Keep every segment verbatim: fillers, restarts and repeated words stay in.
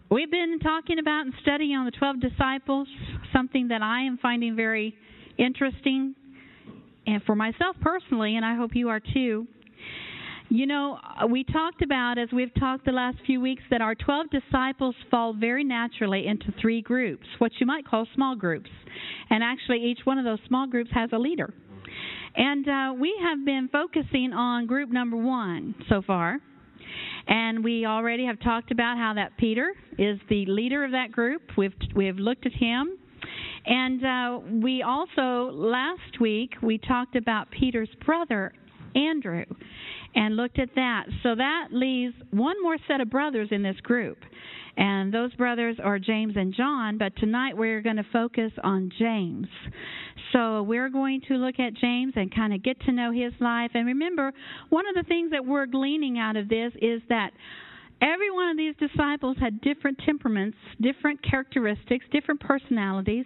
we've been talking about and studying on the twelve disciples, something that I am finding very interesting, and for myself personally, and I hope you are too. You know, we talked about, as we've talked the last few weeks, that our twelve disciples fall very naturally into three groups, what you might call small groups. And actually, each one of those small groups has a leader. And uh, we have been focusing on group number one so far. And we already have talked about how that Peter is the leader of that group. We've we've looked at him. And uh, we also, last week, we talked about Peter's brother, Andrew, and looked at that. So that leaves one more set of brothers in this group. And those brothers are James and John, but tonight we're going to focus on James. So we're going to look at James and kind of get to know his life. And remember, one of the things that we're gleaning out of this is that every one of these disciples had different temperaments, different characteristics, different personalities.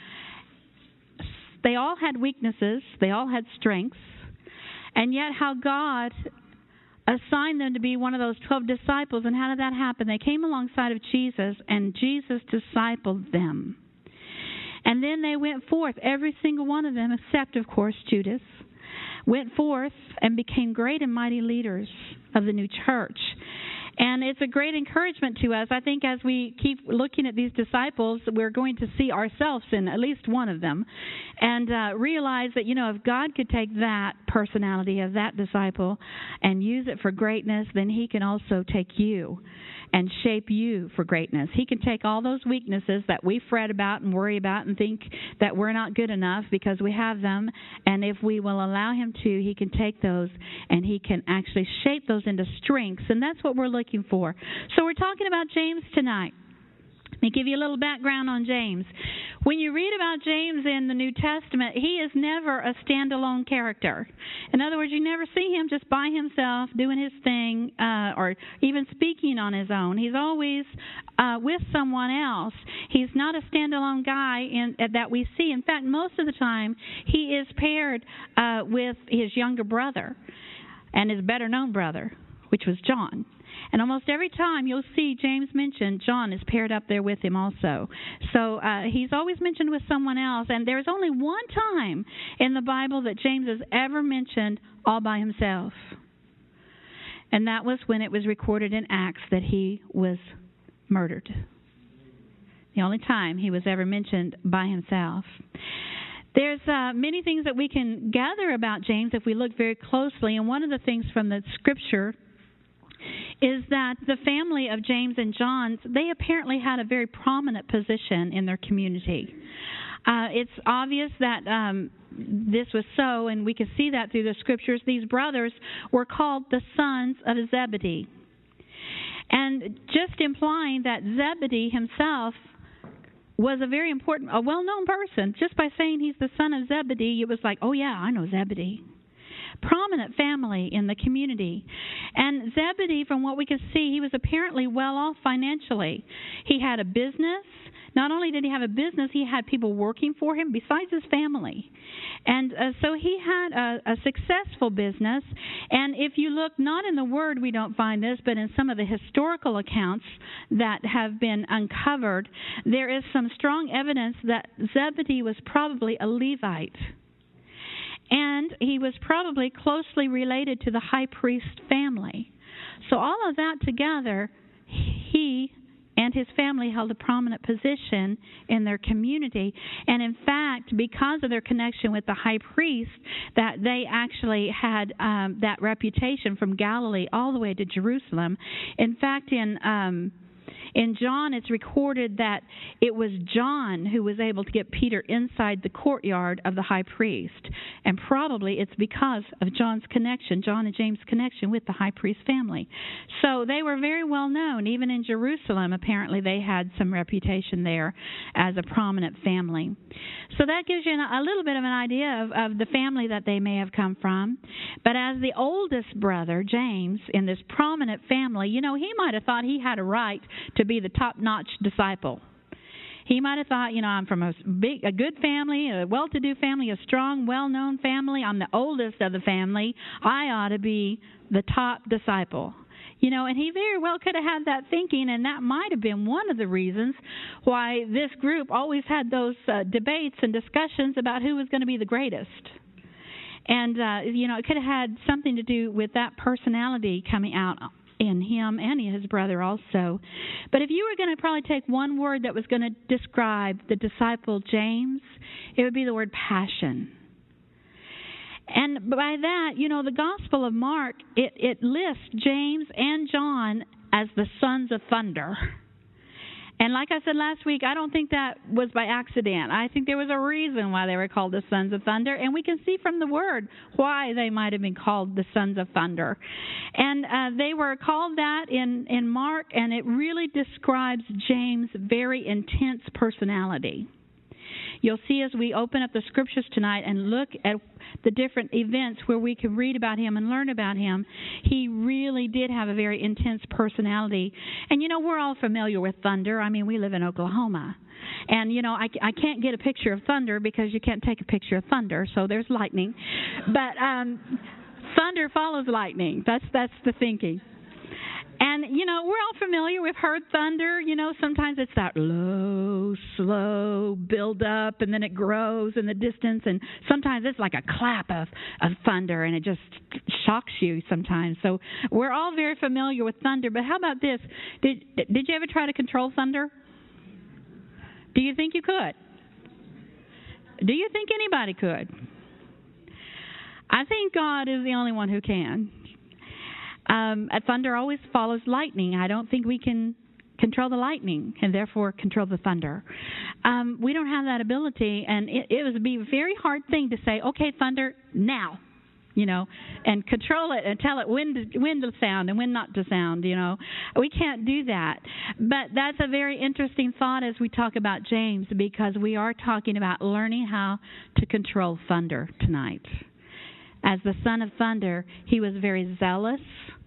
They all had weaknesses. They all had strengths. And yet how God assigned them to be one of those twelve disciples. And how did that happen? They came alongside of Jesus, and Jesus discipled them. And then they went forth, every single one of them, except, of course, Judas, went forth and became great and mighty leaders of the new church. And it's a great encouragement to us. I think as we keep looking at these disciples, we're going to see ourselves in at least one of them and uh, realize that, you know, if God could take that personality of that disciple and use it for greatness, then he can also take you and shape you for greatness. He can take all those weaknesses that we fret about and worry about and think that we're not good enough because we have them, and if we will allow him to, he can take those and he can actually shape those into strengths, and that's what we're looking for. So we're talking about James tonight. Let me give you a little background on James. When you read about James in the New Testament, he is never a standalone character. In other words, you never see him just by himself doing his thing uh, or even speaking on his own. He's always uh, with someone else. He's not a standalone guy in, uh, that we see. In fact, most of the time, he is paired uh, with his younger brother and his better-known brother, which was John. And almost every time you'll see James mentioned, John is paired up there with him also. So uh, he's always mentioned with someone else. And there's only one time in the Bible that James is ever mentioned all by himself. And that was when it was recorded in Acts that he was murdered. The only time he was ever mentioned by himself. There's uh, many things that we can gather about James if we look very closely. And one of the things from the Scripture is that the family of James and John, they apparently had a very prominent position in their community. Uh, it's obvious that um, this was so, and we can see that through the Scriptures. These brothers were called the sons of Zebedee. And just implying that Zebedee himself was a very important, a well-known person. Just by saying he's the son of Zebedee, it was like, oh yeah, I know Zebedee. Prominent family in the community. And Zebedee, from what we could see, he was apparently well off financially. He had a business. Not only did he have a business, he had people working for him besides his family. And uh, so he had a, a successful business. And if you look, not in the Word we don't find this, but in some of the historical accounts that have been uncovered, there is some strong evidence that Zebedee was probably a Levite. And he was probably closely related to the high priest family. So all of that together, he and his family held a prominent position in their community. And in fact, because of their connection with the high priest, that they actually had um, that reputation from Galilee all the way to Jerusalem. In fact, in um, in John, it's recorded that it was John who was able to get Peter inside the courtyard of the high priest. And probably it's because of John's connection, John and James' connection with the high priest family. So they were very well known. Even in Jerusalem, apparently they had some reputation there as a prominent family. So that gives you a little bit of an idea of, of the family that they may have come from. But as the oldest brother, James, in this prominent family, you know, he might have thought he had a right to be the top-notch disciple. He might have thought, you know, I'm from a big, a good family, a well-to-do family, a strong, well-known family. I'm the oldest of the family. I ought to be the top disciple. You know, and he very well could have had that thinking, and that might have been one of the reasons why this group always had those uh, debates and discussions about who was going to be the greatest. And, uh, you know, it could have had something to do with that personality coming out in him and in his brother also. But if you were going to probably take one word that was going to describe the disciple James, it would be the word passion. And by that, you know, the Gospel of Mark, it, it lists James and John as the sons of thunder. And like I said last week, I don't think that was by accident. I think there was a reason why they were called the sons of thunder, and we can see from the word why they might have been called the sons of thunder. And uh, they were called that in, in Mark, and it really describes James' very intense personality. You'll see as we open up the scriptures tonight and look at the different events where we can read about him and learn about him, he really did have a very intense personality. And, you know, we're all familiar with thunder. I mean, we live in Oklahoma. And, you know, I, I can't get a picture of thunder because you can't take a picture of thunder, so there's lightning. But um, thunder follows lightning. That's, that's the thinking. And, you know, we're all familiar. We've heard thunder. You know, sometimes it's that low, slow build up, and then it grows in the distance. And sometimes it's like a clap of, of thunder, and it just shocks you sometimes. So we're all very familiar with thunder. But how about this? Did, did you ever try to control thunder? Do you think you could? Do you think anybody could? I think God is the only one who can. Um, thunder always follows lightning. I don't think we can control the lightning and therefore control the thunder. Um, we don't have that ability, and it, it would be a very hard thing to say, okay, thunder, now, you know, and control it and tell it when to, when to sound and when not to sound, you know. We can't do that. But that's a very interesting thought as we talk about James, because we are talking about learning how to control thunder tonight. As the son of thunder, he was very zealous.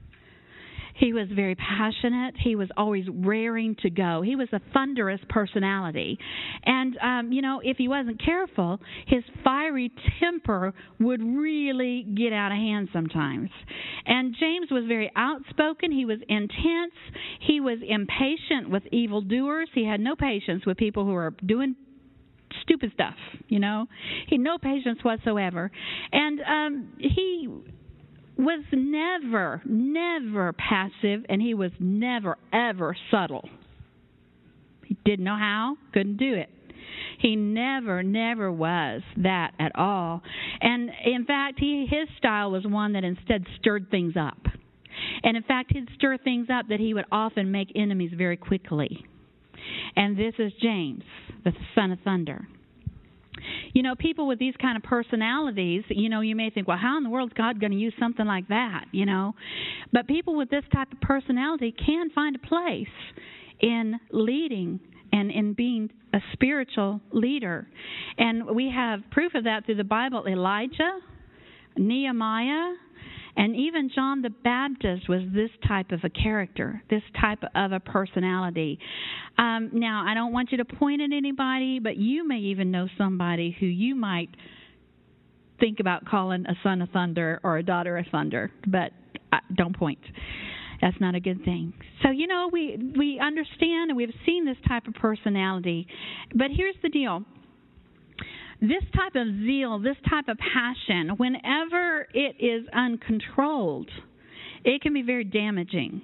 He was very passionate. He was always raring to go. He was a thunderous personality. And, um, you know, if he wasn't careful, his fiery temper would really get out of hand sometimes. And James was very outspoken. He was intense. He was impatient with evildoers. He had no patience with people who were doing stupid stuff, you know. He had no patience whatsoever. And um, he was never, never passive, and he was never, ever subtle. He didn't know how, couldn't do it. He never, never was that at all. And in fact, he, his style was one that instead stirred things up. And in fact, he'd stir things up that he would often make enemies very quickly. And this is James, the son of thunder. You know, people with these kind of personalities, you know, you may think, well, how in the world is God going to use something like that, you know? But people with this type of personality can find a place in leading and in being a spiritual leader. And we have proof of that through the Bible. Elijah, Nehemiah, and even John the Baptist was this type of a character, this type of a personality. Um, now, I don't want you to point at anybody, but you may even know somebody who you might think about calling a son of thunder or a daughter of thunder, but uh, don't point. That's not a good thing. So, you know, we, we understand and we've seen this type of personality. But here's the deal. This type of zeal, this type of passion, whenever it is uncontrolled, it can be very damaging.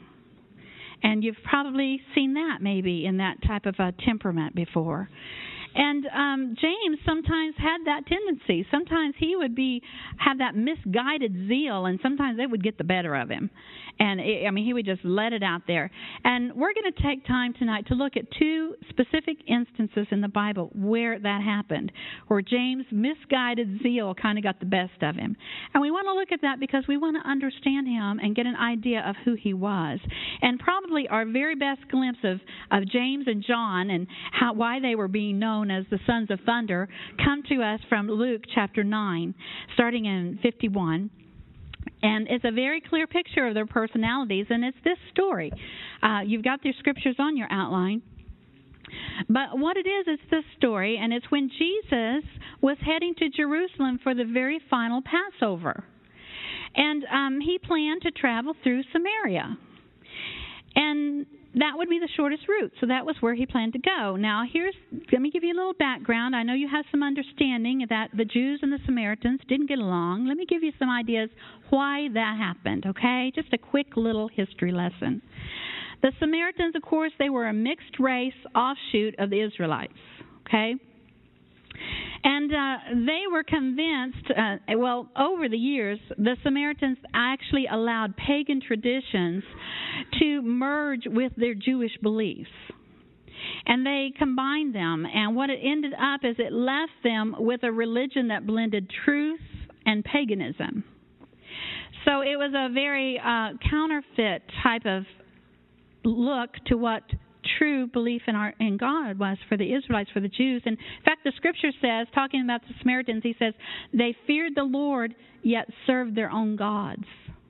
And you've probably seen that maybe in that type of a temperament before. And um, James sometimes had that tendency. Sometimes he would be have that misguided zeal, and sometimes it would get the better of him. And, it, I mean, he would just let it out there. And we're going to take time tonight to look at two specific instances in the Bible where that happened, where James' misguided zeal kind of got the best of him. And we want to look at that because we want to understand him and get an idea of who he was. And probably our very best glimpse of, of James and John and how why they were being known as the sons of thunder come to us from Luke chapter nine, starting in fifty-one. And it's a very clear picture of their personalities, and it's this story. Uh, you've got your scriptures on your outline. But what it is, it's this story, and it's when Jesus was heading to Jerusalem for the very final Passover. And um, he planned to travel through Samaria. And that would be the shortest route. So that was where he planned to go. Now, here's, let me give you a little background. I know you have some understanding that the Jews and the Samaritans didn't get along. Let me give you some ideas why that happened, okay? Just a quick little history lesson. The Samaritans, of course, they were a mixed race offshoot of the Israelites, okay? And uh, they were convinced, uh, well, over the years, the Samaritans actually allowed pagan traditions to merge with their Jewish beliefs. And they combined them. And what it ended up is it left them with a religion that blended truth and paganism. So it was a very uh, counterfeit type of look to what true belief in our in God was for the Israelites, for the Jews. And in fact, the scripture says, talking about the Samaritans, he says, they feared the Lord, yet served their own gods.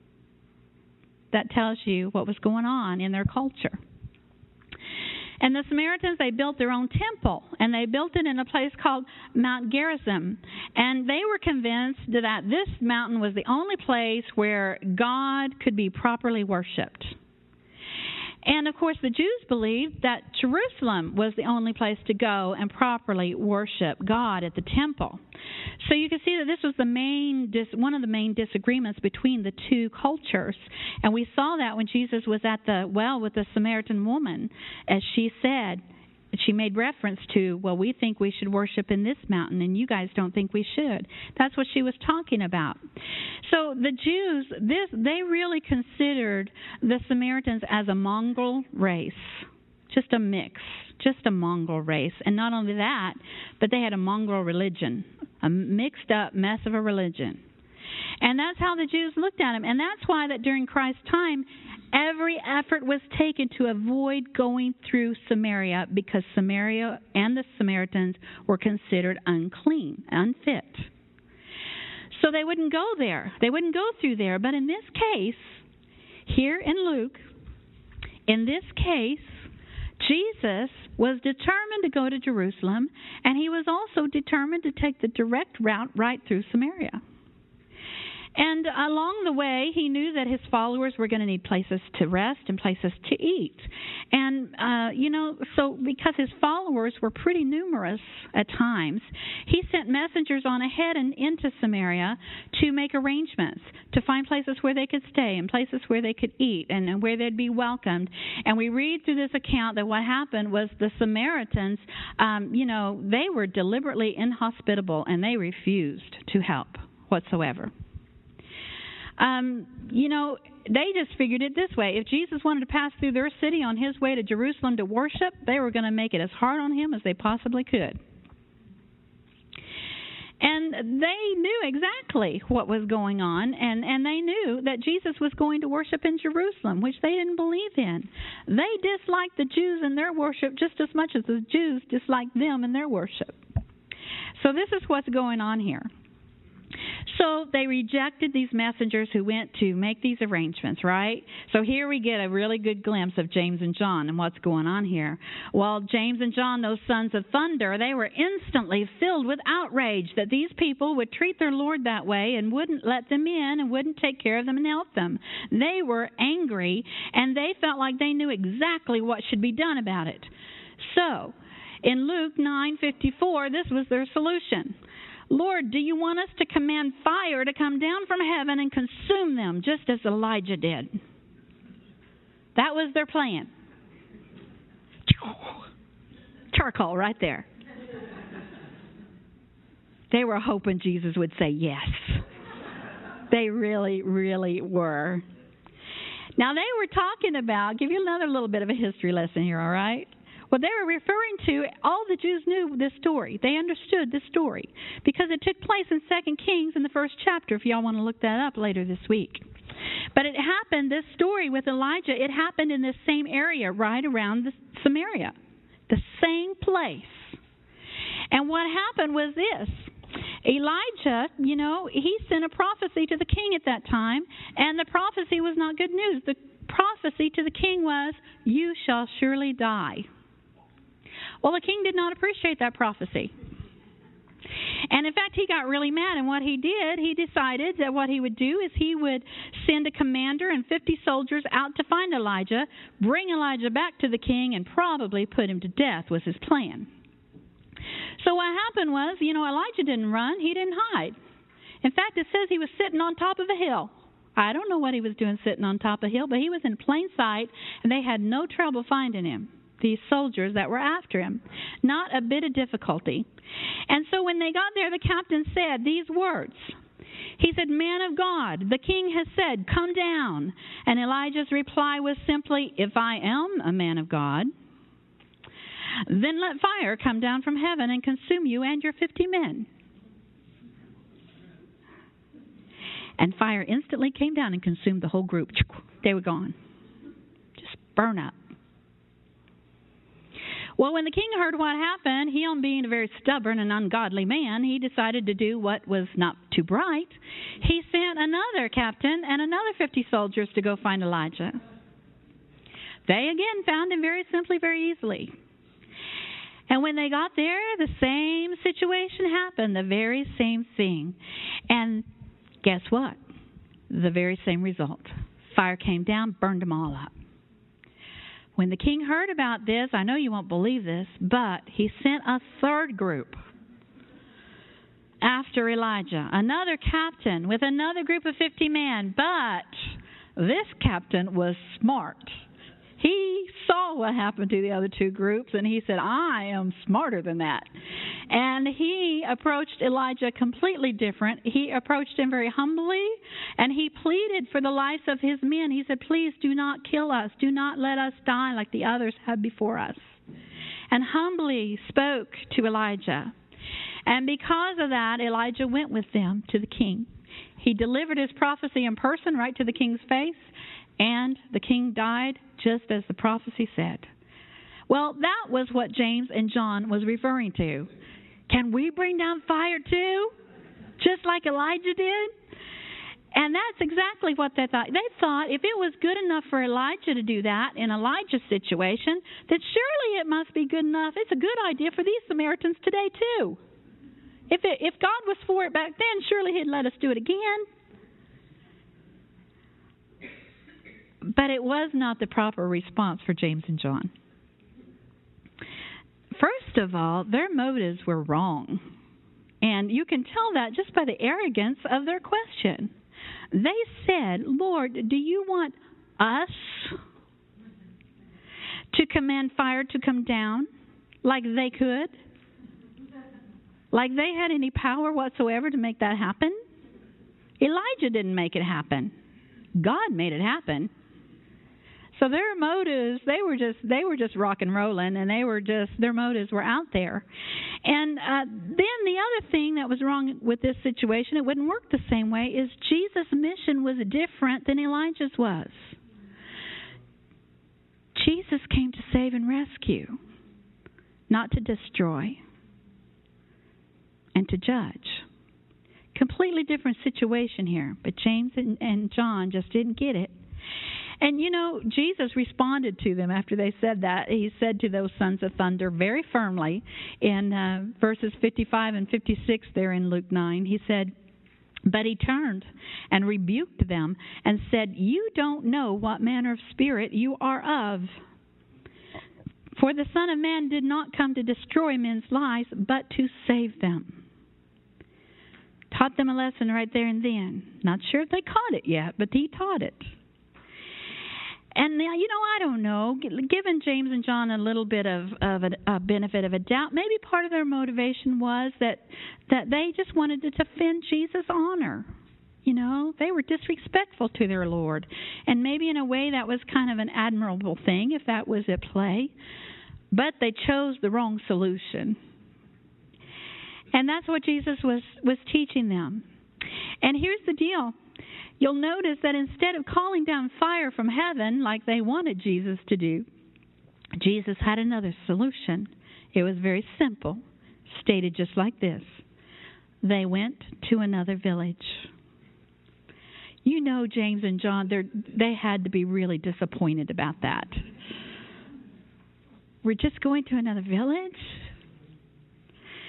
That tells you what was going on in their culture. And the Samaritans, they built their own temple, and they built it in a place called Mount Gerizim. And they were convinced that this mountain was the only place where God could be properly worshipped. And, of course, the Jews believed that Jerusalem was the only place to go and properly worship God at the temple. So you can see that this was the main, one of the main disagreements between the two cultures. And we saw that when Jesus was at the well with the Samaritan woman, as she said, she made reference to, well, we think we should worship in this mountain, and you guys don't think we should. That's what she was talking about. So the Jews, this they really considered the Samaritans as a mongrel race, just a mix, just a mongrel race. And not only that, but they had a mongrel religion, a mixed up mess of a religion. And that's how the Jews looked at him. And that's why that during Christ's time, every effort was taken to avoid going through Samaria, because Samaria and the Samaritans were considered unclean, unfit. So they wouldn't go there. They wouldn't go through there. But in this case, here in Luke, in this case, Jesus was determined to go to Jerusalem, and he was also determined to take the direct route right through Samaria. And along the way, he knew that his followers were going to need places to rest and places to eat. And, uh, you know, so because his followers were pretty numerous at times, he sent messengers on ahead and into Samaria to make arrangements, to find places where they could stay and places where they could eat and, and where they'd be welcomed. And we read through this account that what happened was the Samaritans, um, you know, they were deliberately inhospitable, and they refused to help whatsoever. Um, you know, they just figured it this way. If Jesus wanted to pass through their city on his way to Jerusalem to worship, they were going to make it as hard on him as they possibly could. And they knew exactly what was going on, and, and they knew that Jesus was going to worship in Jerusalem, which they didn't believe in. They disliked the Jews in their worship just as much as the Jews disliked them in their worship. So this is what's going on here. So they rejected these messengers who went to make these arrangements, right? So here we get a really good glimpse of James and John and what's going on here. Well, James and John, those sons of thunder, they were instantly filled with outrage that these people would treat their Lord that way and wouldn't let them in and wouldn't take care of them and help them. They were angry, and they felt like they knew exactly what should be done about it. So in Luke nine fifty-four, this was their solution. Lord, do you want us to command fire to come down from heaven and consume them, just as Elijah did? That was their plan. Charcoal right there. They were hoping Jesus would say yes. They really, really were. Now, they were talking about, give you another little bit of a history lesson here, all right? What they were referring to, all the Jews knew this story. They understood this story because it took place in Second Kings in the first chapter, if y'all want to look that up later this week. But it happened, this story with Elijah, it happened in this same area right around the Samaria, the same place. And what happened was this. Elijah, you know, he sent a prophecy to the king at that time, and the prophecy was not good news. The prophecy to the king was, you shall surely die. Well, the king did not appreciate that prophecy. And in fact, he got really mad. And what he did, he decided that what he would do is he would send a commander and fifty soldiers out to find Elijah, bring Elijah back to the king, and probably put him to death was his plan. So what happened was, you know, Elijah didn't run. He didn't hide. In fact, it says he was sitting on top of a hill. I don't know what he was doing sitting on top of a hill, but he was in plain sight, and they had no trouble finding him, these soldiers that were after him. Not a bit of difficulty. And so when they got there, the captain said these words. He said, "Man of God, the king has said, come down." And Elijah's reply was simply, "If I am a man of God, then let fire come down from heaven and consume you and your fifty men." And fire instantly came down and consumed the whole group. They were gone. Just burn up. Well, when the king heard what happened, he, on being a very stubborn and ungodly man, he decided to do what was not too bright. He sent another captain and another fifty soldiers to go find Elijah. They again found him very simply, very easily. And when they got there, the same situation happened, the very same thing. And guess what? The very same result. Fire came down, burned them all up. When the king heard about this, I know you won't believe this, but he sent a third group after Elijah, another captain with another group of fifty men. But this captain was smart. He saw what happened to the other two groups, and he said, "I am smarter than that." And he approached Elijah completely different. He approached him very humbly, and he pleaded for the lives of his men. He said, "Please do not kill us. Do not let us die like the others have before us." And humbly spoke to Elijah. And because of that, Elijah went with them to the king. He delivered his prophecy in person right to the king's face, and the king died just as the prophecy said. Well, that was what James and John was referring to. Can we bring down fire too? Just like Elijah did? And that's exactly what they thought. They thought if it was good enough for Elijah to do that in Elijah's situation, then surely it must be good enough. It's a good idea for these Samaritans today too. If it, if God was for it back then, surely he'd let us do it again. But it was not the proper response for James and John. First of all, their motives were wrong. And you can tell that just by the arrogance of their question. They said, "Lord, do you want us to command fire to come down like they could? Like they had any power whatsoever to make that happen?" Elijah didn't make it happen. God made it happen. So their motives, they were just they were just rock and rolling, and they were just their motives were out there. And uh, then the other thing that was wrong with this situation, it wouldn't work the same way, is Jesus' mission was different than Elijah's was. Jesus came to save and rescue, not to destroy and to judge. Completely different situation here, but James and, and John just didn't get it. And, you know, Jesus responded to them after they said that. He said to those sons of thunder very firmly in uh, verses fifty-five and fifty-six there in Luke nine. He said, "But he turned and rebuked them and said, 'You don't know what manner of spirit you are of. For the Son of Man did not come to destroy men's lives, but to save them.'" Taught them a lesson right there and then. Not sure if they caught it yet, but he taught it. And, you know, I don't know, given James and John a little bit of, of a, a benefit of a doubt, maybe part of their motivation was that, that they just wanted to defend Jesus' honor. You know, they were disrespectful to their Lord. And maybe in a way that was kind of an admirable thing if that was at play. But they chose the wrong solution. And that's what Jesus was, was teaching them. And here's the deal. You'll notice that instead of calling down fire from heaven like they wanted Jesus to do, Jesus had another solution. It was very simple, stated just like this. They went to another village. You know, James and John, they had to be really disappointed about that. We're just going to another village?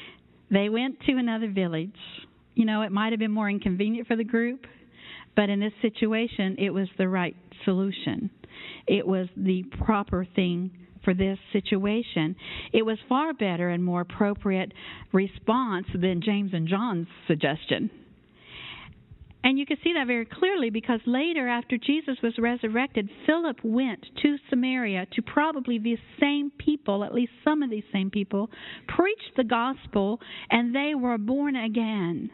They went to another village. You know, it might have been more inconvenient for the group, but in this situation, it was the right solution. It was the proper thing for this situation. It was far better and more appropriate response than James and John's suggestion. And you can see that very clearly because later, after Jesus was resurrected, Philip went to Samaria to probably these same people, at least some of these same people, preached the gospel, and they were born again.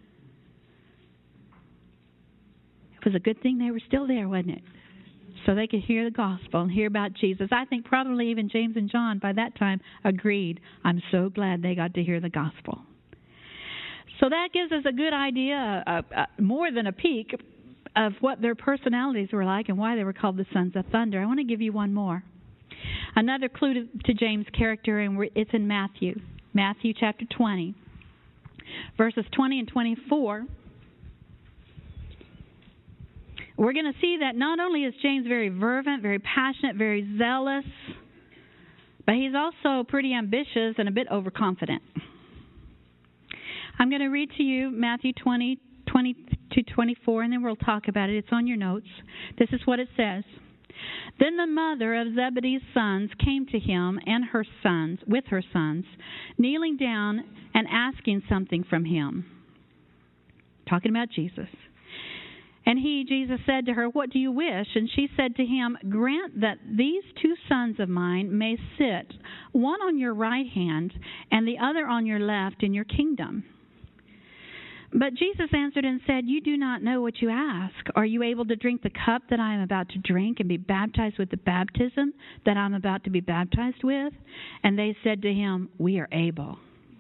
It was a good thing they were still there, wasn't it? So they could hear the gospel and hear about Jesus. I think probably even James and John by that time agreed, I'm so glad they got to hear the gospel. So that gives us a good idea, uh, uh, more than a peek, of what their personalities were like and why they were called the sons of thunder. I want to give you one more. Another clue to, to James' character, and it's in Matthew. Matthew chapter twenty, verses twenty and twenty-four. We're going to see that not only is James very fervent, very passionate, very zealous, but he's also pretty ambitious and a bit overconfident. I'm going to read to you Matthew twenty, twenty to twenty-four, and then we'll talk about it. It's on your notes. This is what it says. Then the mother of Zebedee's sons came to him and her sons, with her sons, kneeling down and asking something from him. Talking about Jesus. And he, Jesus, said to her, what do you wish? And she said to him, grant that these two sons of mine may sit, one on your right hand and the other on your left in your kingdom. But Jesus answered and said, you do not know what you ask. Are you able to drink the cup that I am about to drink and be baptized with the baptism that I am about to be baptized with? And they said to him, we are able.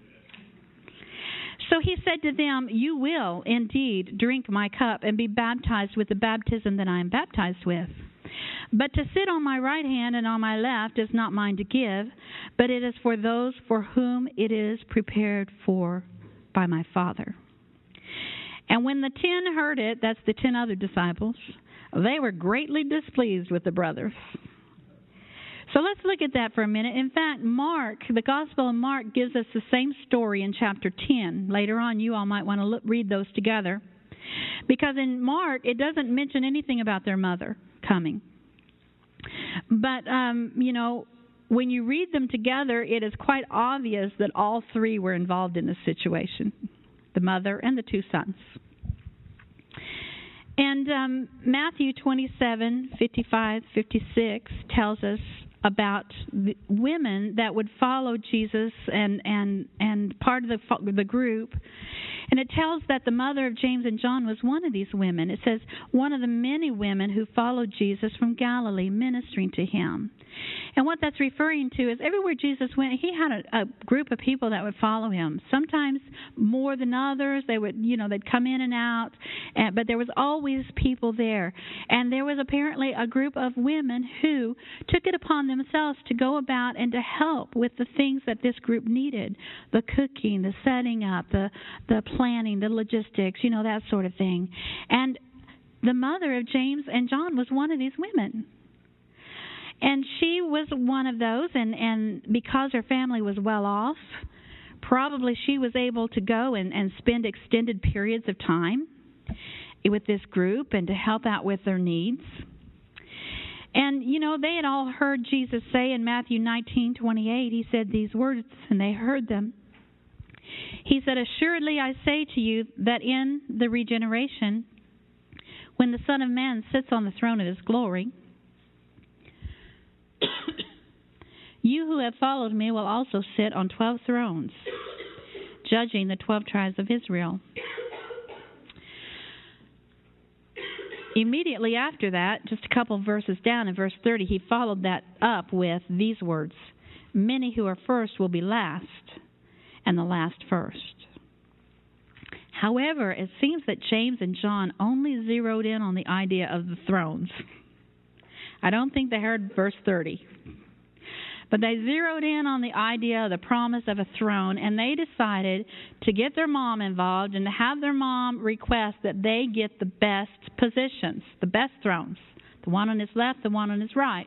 So he said to them, you will indeed drink my cup and be baptized with the baptism that I am baptized with. But to sit on my right hand and on my left is not mine to give, but it is for those for whom it is prepared for by my Father. And when the ten heard it, that's the ten other disciples, they were greatly displeased with the brothers. So let's look at that for a minute. In fact, Mark, the Gospel of Mark, gives us the same story in chapter ten. Later on, you all might want to look, read those together. Because in Mark, it doesn't mention anything about their mother coming. But, um, you know, when you read them together, it is quite obvious that all three were involved in this situation. The mother and the two sons. And um, Matthew twenty-seven, fifty-five, fifty-six tells us about the women that would follow Jesus and and and part of the the group. And it tells that the mother of James and John was one of these women. It says, one of the many women who followed Jesus from Galilee, ministering to him. And what that's referring to is everywhere Jesus went, he had a, a group of people that would follow him. Sometimes more than others. They would, you know, they'd come in and out. And, but there was always people there. And there was apparently a group of women who took it upon themselves to go about and to help with the things that this group needed. The cooking, the setting up, the the planning, the logistics, you know, that sort of thing. And the mother of James and John was one of these women. And she was one of those, and, and because her family was well off, probably she was able to go and, and spend extended periods of time with this group and to help out with their needs. And, you know, they had all heard Jesus say in Matthew nineteen twenty-eight, he said these words, and they heard them. He said, assuredly I say to you that in the regeneration, when the Son of Man sits on the throne of his glory, you who have followed me will also sit on twelve thrones, judging the twelve tribes of Israel. Immediately after that, just a couple verses down in verse thirty, he followed that up with these words, many who are first will be last, and the last first. However, it seems that James and John only zeroed in on the idea of the thrones. I don't think they heard verse thirty. But they zeroed in on the idea of the promise of a throne, and they decided to get their mom involved and to have their mom request that they get the best positions, the best thrones, the one on his left, the one on his right.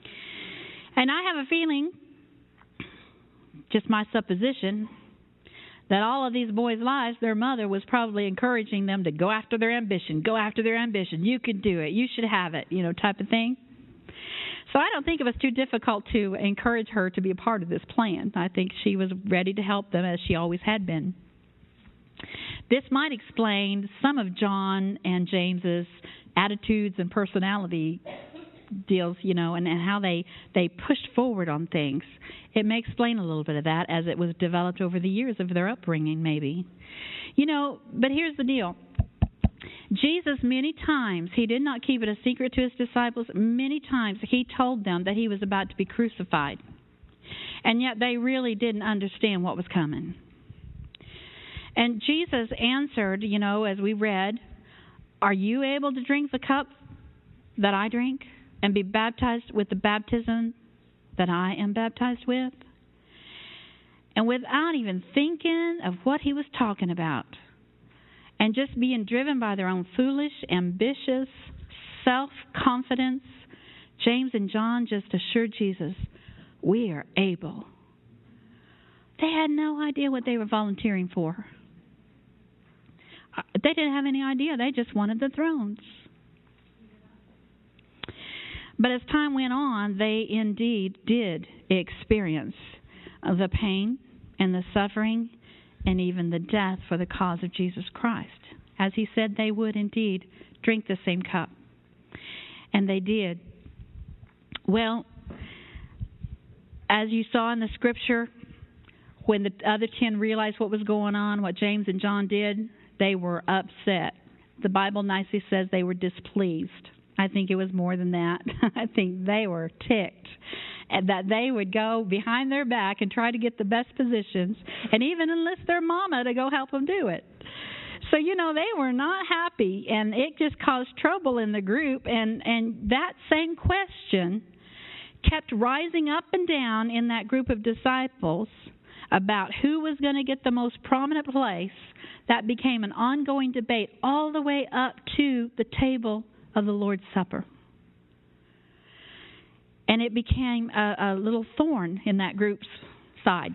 And I have a feeling, just my supposition, that all of these boys' lives, their mother was probably encouraging them to go after their ambition, go after their ambition. You can do it. You should have it, you know, type of thing. So I don't think it was too difficult to encourage her to be a part of this plan. I think she was ready to help them, as she always had been. This might explain some of John and James's attitudes and personality deals, you know, and, and how they, they pushed forward on things. It may explain a little bit of that as it was developed over the years of their upbringing, maybe. You know, but here's the deal. Jesus, many times, he did not keep it a secret to his disciples. Many times he told them that he was about to be crucified. And yet they really didn't understand what was coming. And Jesus answered, you know, as we read, are you able to drink the cup that I drink and be baptized with the baptism that I am baptized with? And without even thinking of what he was talking about, and just being driven by their own foolish, ambitious self-confidence, James and John just assured Jesus, we are able. They had no idea what they were volunteering for. They didn't have any idea. They just wanted the thrones. But as time went on, they indeed did experience the pain and the suffering and even the death for the cause of Jesus Christ. As he said, they would indeed drink the same cup. And they did. Well, as you saw in the scripture, when the other ten realized what was going on, what James and John did, they were upset. The Bible nicely says they were displeased. I think it was more than that. I think they were ticked that they would go behind their back and try to get the best positions and even enlist their mama to go help them do it. So, you know, they were not happy, and it just caused trouble in the group. And, and that same question kept rising up and down in that group of disciples about who was going to get the most prominent place. That became an ongoing debate all the way up to the table of the Lord's Supper. And it became a, a little thorn in that group's side.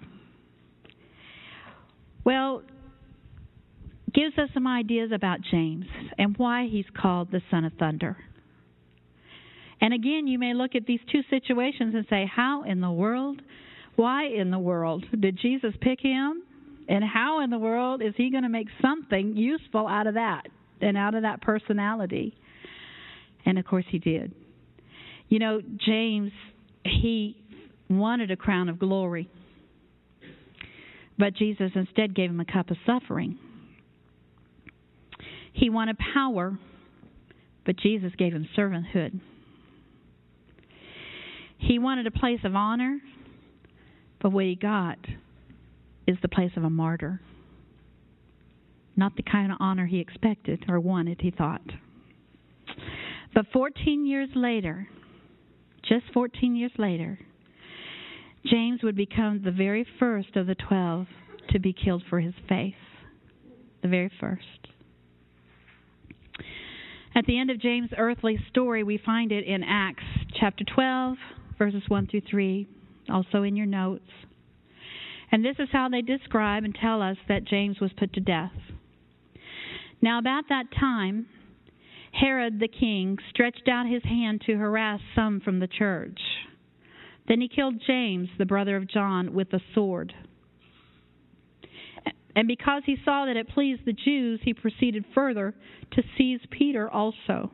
Well, gives us some ideas about James and why he's called the Son of Thunder. And again, you may look at these two situations and say, how in the world, why in the world did Jesus pick him? And how in the world is he going to make something useful out of that and out of that personality? And, of course, he did. You know, James, he wanted a crown of glory. But Jesus instead gave him a cup of suffering. He wanted power, but Jesus gave him servanthood. He wanted a place of honor, but what he got is the place of a martyr. Not the kind of honor he expected or wanted, he thought. But fourteen years later, just fourteen years later, James would become the very first of the twelve to be killed for his faith. The very first. At the end of James' earthly story, we find it in Acts chapter twelve, verses one through three, also in your notes. And this is how they describe and tell us that James was put to death. Now, about that time, Herod the king stretched out his hand to harass some from the church. Then he killed James, the brother of John, with a sword. And because he saw that it pleased the Jews, he proceeded further to seize Peter also.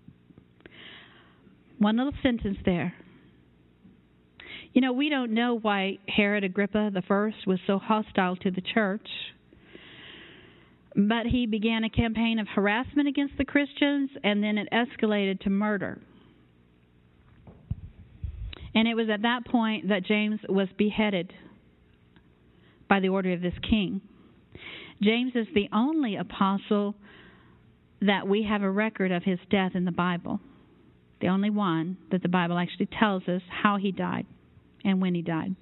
One little sentence there. You know, we don't know why Herod Agrippa the First was so hostile to the church. But he began a campaign of harassment against the Christians, and then it escalated to murder. And it was at that point that James was beheaded by the order of this king. James is the only apostle that we have a record of his death in the Bible. The only one that the Bible actually tells us how he died and when he died.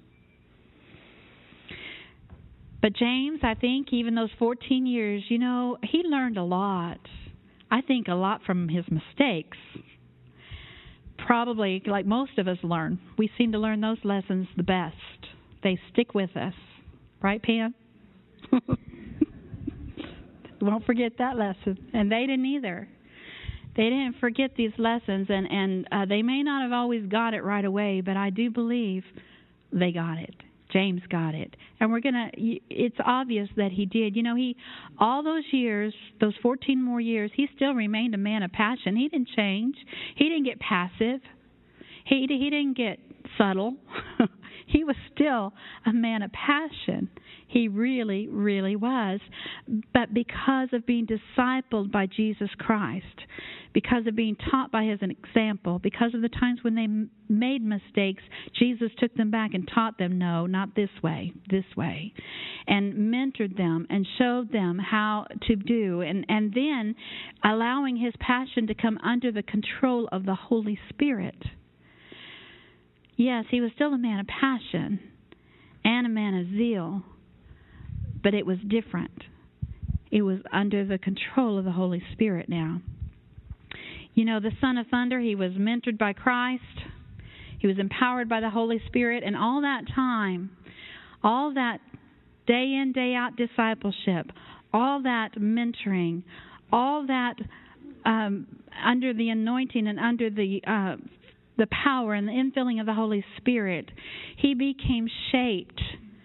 But James, I think, even those fourteen years, you know, he learned a lot. I think a lot from his mistakes. Probably, like most of us learn. We seem to learn those lessons the best. They stick with us. Right, Pam? Won't forget that lesson. And they didn't either. They didn't forget these lessons, and, and uh, they may not have always got it right away, but I do believe they got it. James got it. And we're going to, it's obvious that he did. You know, he, all those years, those fourteen more years, he still remained a man of passion. He didn't change. He didn't get passive. He, he didn't get subtle. He was still a man of passion. He really, really was. But because of being discipled by Jesus Christ, because of being taught by his example, because of the times when they m- made mistakes, Jesus took them back and taught them, no, not this way, this way, and mentored them and showed them how to do, and, and then allowing his passion to come under the control of the Holy Spirit. Yes, he was still a man of passion and a man of zeal, but it was different. It was under the control of the Holy Spirit now. You know, the Son of Thunder, he was mentored by Christ. He was empowered by the Holy Spirit. And all that time, all that day in, day out discipleship, all that mentoring, all that um, under the anointing and under the uh, the power and the infilling of the Holy Spirit, he became shaped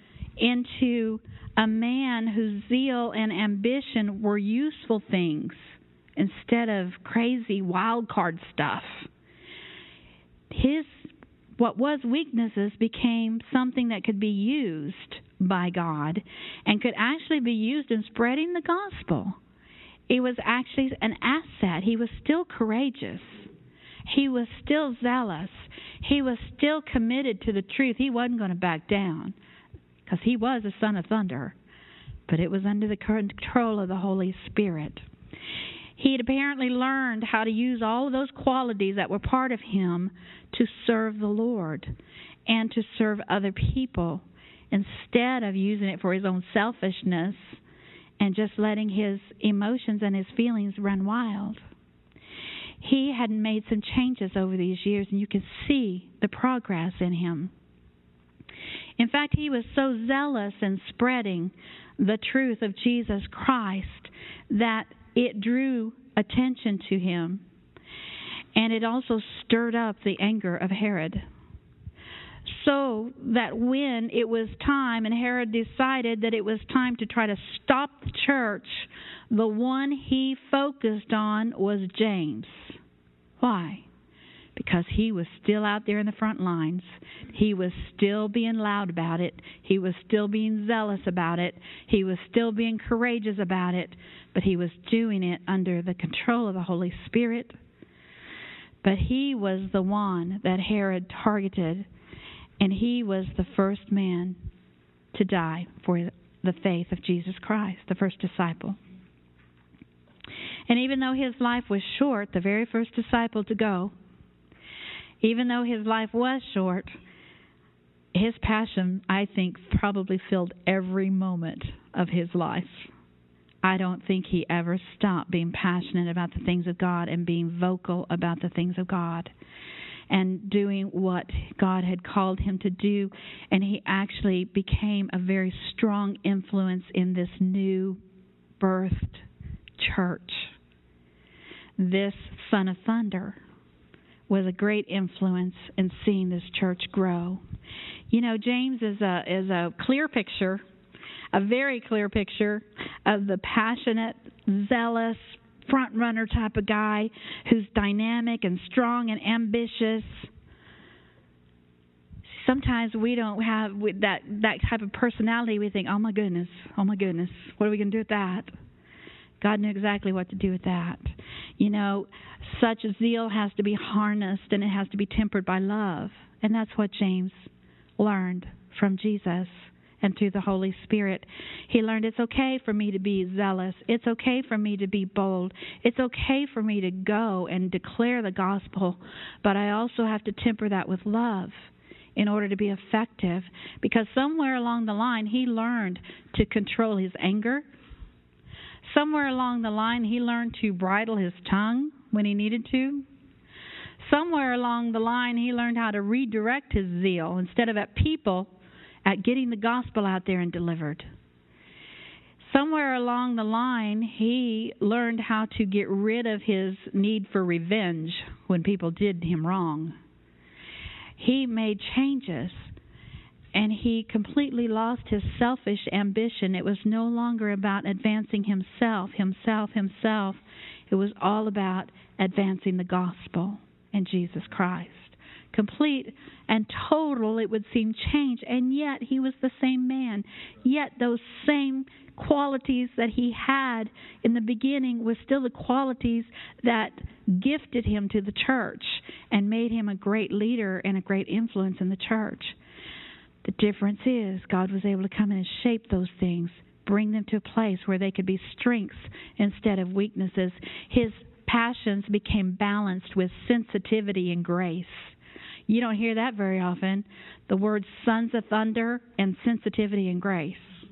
into a man whose zeal and ambition were useful things instead of crazy wild card stuff. His what was weaknesses became something that could be used by God and could actually be used in spreading the gospel. It was actually an asset. He was still courageous. He was still zealous. He was still committed to the truth. He wasn't going to back down because he was a son of thunder, but it was under the control of the Holy Spirit. He had apparently learned how to use all of those qualities that were part of him to serve the Lord and to serve other people instead of using it for his own selfishness and just letting his emotions and his feelings run wild. He had made some changes over these years, and you can see the progress in him. In fact, he was so zealous in spreading the truth of Jesus Christ that it drew attention to him, and it also stirred up the anger of Herod. So that when it was time and Herod decided that it was time to try to stop the church, the one he focused on was James. Why? Because he was still out there in the front lines. He was still being loud about it. He was still being zealous about it. He was still being courageous about it. But he was doing it under the control of the Holy Spirit. But he was the one that Herod targeted, and he was the first man to die for the faith of Jesus Christ, the first disciple. And even though his life was short, the very first disciple to go, even though his life was short, his passion, I think, probably filled every moment of his life. I don't think he ever stopped being passionate about the things of God and being vocal about the things of God and doing what God had called him to do. And he actually became a very strong influence in this new birthed church. This Son of Thunder was a great influence in seeing this church grow. You know, James is a is a clear picture, a very clear picture of the passionate, zealous, front runner type of guy who's dynamic and strong and ambitious. Sometimes we don't have that that type of personality. We think, oh my goodness, oh my goodness, what are we going to do with that? God knew exactly what to do with that. You know, such zeal has to be harnessed and it has to be tempered by love. And that's what James learned from Jesus and through the Holy Spirit. He learned it's okay for me to be zealous. It's okay for me to be bold. It's okay for me to go and declare the gospel. But I also have to temper that with love in order to be effective. Because somewhere along the line, he learned to control his anger. Somewhere along the line, he learned to bridle his tongue when he needed to. Somewhere along the line, he learned how to redirect his zeal instead of at people, at getting the gospel out there and delivered. somewhere along the line, he learned how to get rid of his need for revenge when people did him wrong. He made changes, and he completely lost his selfish ambition. It was no longer about advancing himself, himself, himself. It was all about advancing the gospel and Jesus Christ. Complete and total, it would seem, change, and yet he was the same man. Yet those same qualities that he had in the beginning was still the qualities that gifted him to the church and made him a great leader and a great influence in the church. The difference is God was able to come in and shape those things, bring them to a place where they could be strengths instead of weaknesses. His passions became balanced with sensitivity and grace. You don't hear that very often. The words sons of thunder and sensitivity and grace.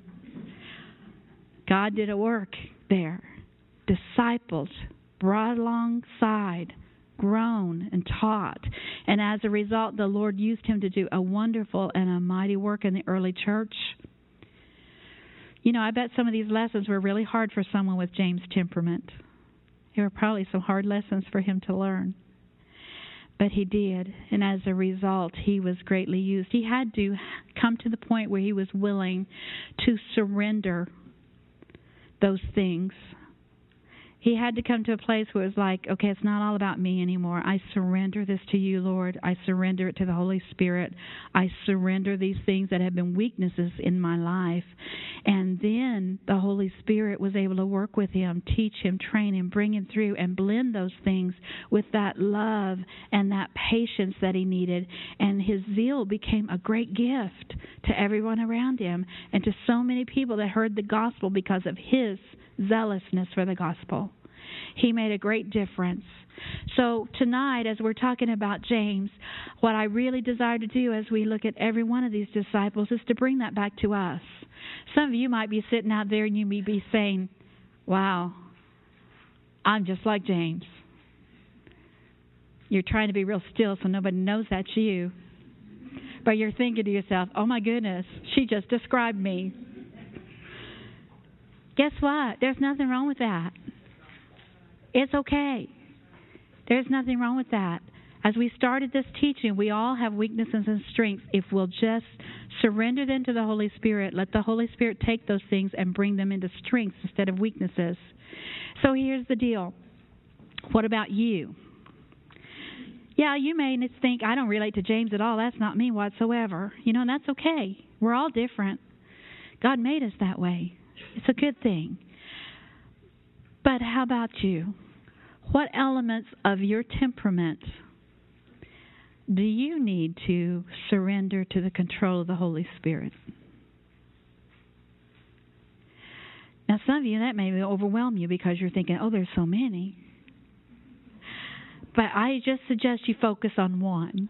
God did a work there. Discipled, brought alongside, grown and taught. And as a result, the Lord used him to do a wonderful and a mighty work in the early church. You know, I bet some of these lessons were really hard for someone with James' temperament. There were probably some hard lessons for him to learn. But he did, and as a result, he was greatly used. He had to come to the point where he was willing to surrender those things. He had to come to a place where it was like, okay, it's not all about me anymore. I surrender this to you, Lord. I surrender it to the Holy Spirit. I surrender these things that have been weaknesses in my life. And then the Holy Spirit was able to work with him, teach him, train him, bring him through, and blend those things with that love and that patience that he needed. And his zeal became a great gift to everyone around him and to so many people that heard the gospel because of his zealousness for the gospel. He made a great difference. So tonight, as we're talking about James, what I really desire to do as we look at every one of these disciples is to bring that back to us. Some of you might be sitting out there and you may be saying, wow, I'm just like James. You're trying to be real still so nobody knows that's you. But you're thinking to yourself, oh my goodness, she just described me. Guess what? There's nothing wrong with that. It's okay. There's nothing wrong with that. As we started this teaching, we all have weaknesses and strengths. If we'll just surrender them to the Holy Spirit, let the Holy Spirit take those things and bring them into strengths instead of weaknesses. So here's the deal. What about you? Yeah, you may think, I don't relate to James at all. That's not me whatsoever. You know, and that's okay. We're all different. God made us that way. It's a good thing. But how about you? What elements of your temperament do you need to surrender to the control of the Holy Spirit? Now, some of you, that may overwhelm you because you're thinking, oh, there's so many. But I just suggest you focus on one.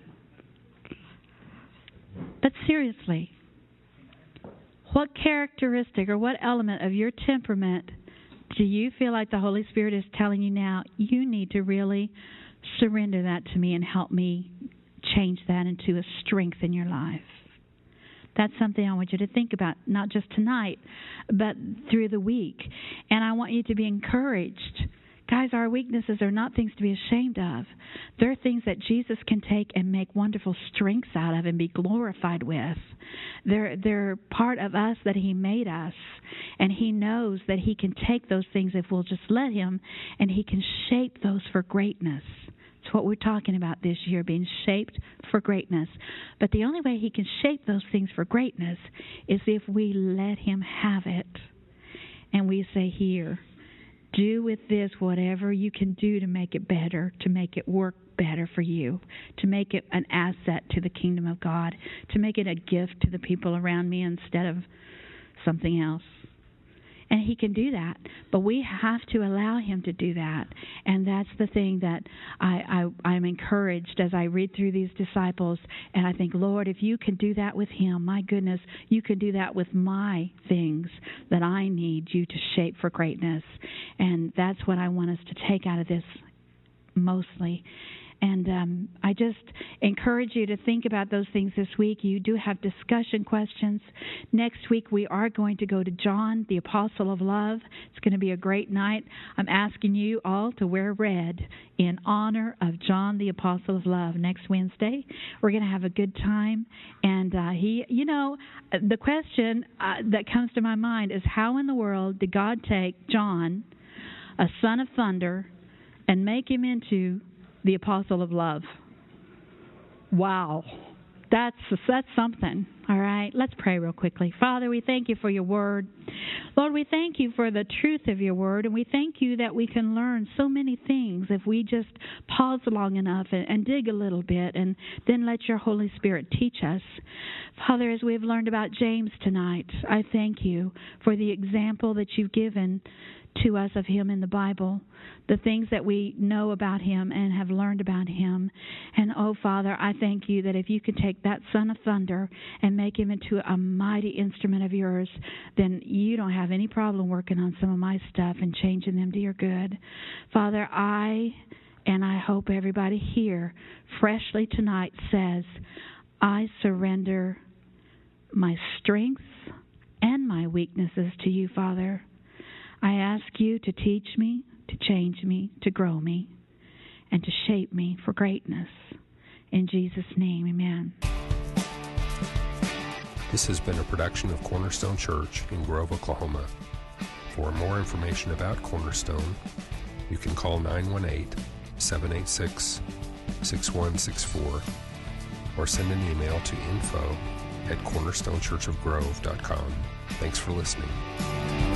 But seriously, what characteristic or what element of your temperament do you feel like the Holy Spirit is telling you now, you need to really surrender that to me and help me change that into a strength in your life? That's something I want you to think about, not just tonight, but through the week. And I want you to be encouraged. Guys, our weaknesses are not things to be ashamed of. They're things that Jesus can take and make wonderful strengths out of and be glorified with. They're, they're part of us that He made us, and He knows that He can take those things if we'll just let Him, and He can shape those for greatness. It's what we're talking about this year, being shaped for greatness. But the only way He can shape those things for greatness is if we let Him have it. And we say, here, do with this whatever you can do to make it better, to make it work better for you, to make it an asset to the kingdom of God, to make it a gift to the people around me instead of something else. And He can do that, but we have to allow Him to do that. And that's the thing that I, I, I'm encouraged as I read through these disciples, and I think, Lord, if you can do that with him, my goodness, you can do that with my things that I need you to shape for greatness. And that's what I want us to take out of this mostly. And um, I just encourage you to think about those things this week. You do have discussion questions. Next week, we are going to go to John, the Apostle of Love. It's going to be a great night. I'm asking you all to wear red in honor of John, the Apostle of Love. Next Wednesday, we're going to have a good time. And uh, he, you know, the question uh, that comes to my mind is, how in the world did God take John, a son of thunder, and make him into the Apostle of Love? Wow. That's that's something. All right, let's pray real quickly. Father, we thank you for your word. Lord, we thank you for the truth of your word, and we thank you that we can learn so many things if we just pause long enough and, and dig a little bit, and then let your Holy Spirit teach us. Father, as we have learned about James tonight, I thank you for the example that you've given to us of him in the Bible, the things that we know about him and have learned about him. And, oh, Father, I thank you that if you could take that son of thunder and make him into a mighty instrument of yours, then you don't have any problem working on some of my stuff and changing them to your good. Father, I, and I hope everybody here freshly tonight says, I surrender my strengths and my weaknesses to you, Father. I ask you to teach me, to change me, to grow me, and to shape me for greatness. In Jesus' name, amen. This has been a production of Cornerstone Church in Grove, Oklahoma. For more information about Cornerstone, you can call nine one eight, seven eight six, six one six four or send an email to info at cornerstone church of grove dot com. Thanks for listening.